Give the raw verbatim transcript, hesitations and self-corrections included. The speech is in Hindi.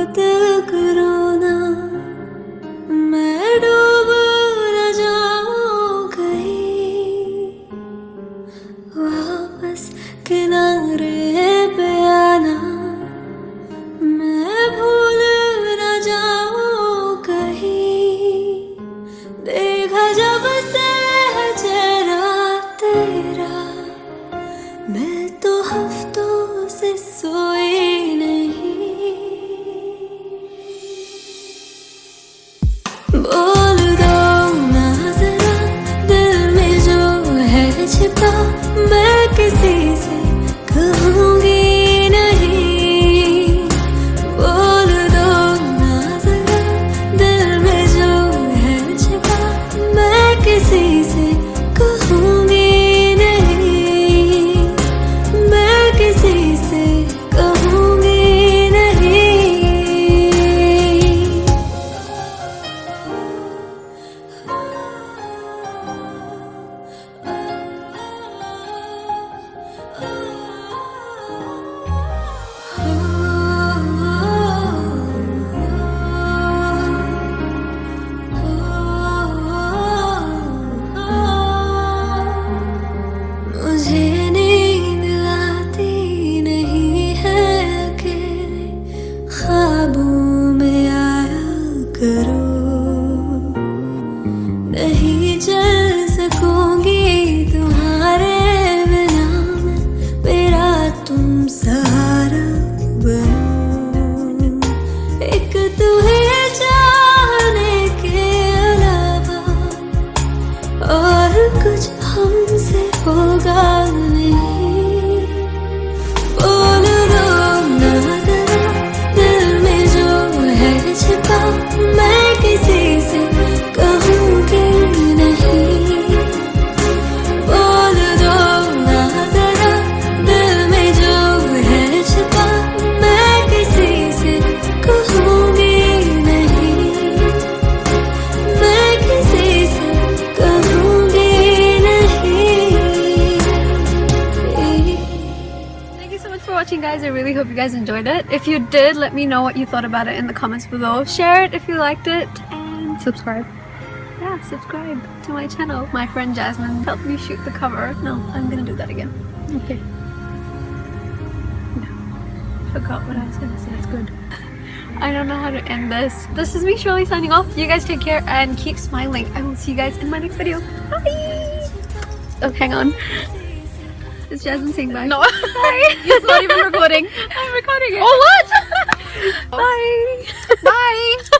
दिल करो ना, मैं डूब न जाऊं कहीं, वापस किनारे पे आना, मैं भूल न जाऊं कहीं। देखा जब से है चेहरा तेरा, मैं तो हफ्तों से सोई नहीं। बोल दो ना जरा दिल में जो है छिपा, मैं किसी से कहूँगी नहीं। बोल दो ना जरा दिल में जो है छिपा, मैं किसी से कहूँगी नहीं, मैं किसी से कहूँगी नहीं। मुझे नींद आती नहीं है, अकेले ख्वाबों में आया करो। नहीं चल सकूंगी तुम्हारे बिना मैं, मेरा तुम सहारा बनो। एक तुम्हें चाहने के अलावा और कुछ हमसे होगा नहीं। बोल दो ना जरा दिल में जो है छिपा, मैं किसी से कहूँगी नहीं। बोल दो ना जरा दिल में जो है छिपा, मैं किसी से कहूँगी नहीं, मैं किसी से कहूँगी नहीं। Thank you so much for watching, guys. I really hope you guys enjoyed it. If you did, let me know what you thought about it in the comments below. Share it if you liked it, and subscribe. Yeah, subscribe to my channel. My friend Jasmine helped me shoot the cover. No, I'm gonna do that again. Okay. No, forgot what I was gonna say. It's good. I don't know how to end this. This is me, Shirley, signing off. You guys take care and keep smiling. I will see you guys in my next video. Bye! Oh, hang on. Is Jasmine saying bye? No. Bye. It's not even recording. I'm recording it. Oh, what? Bye. Bye.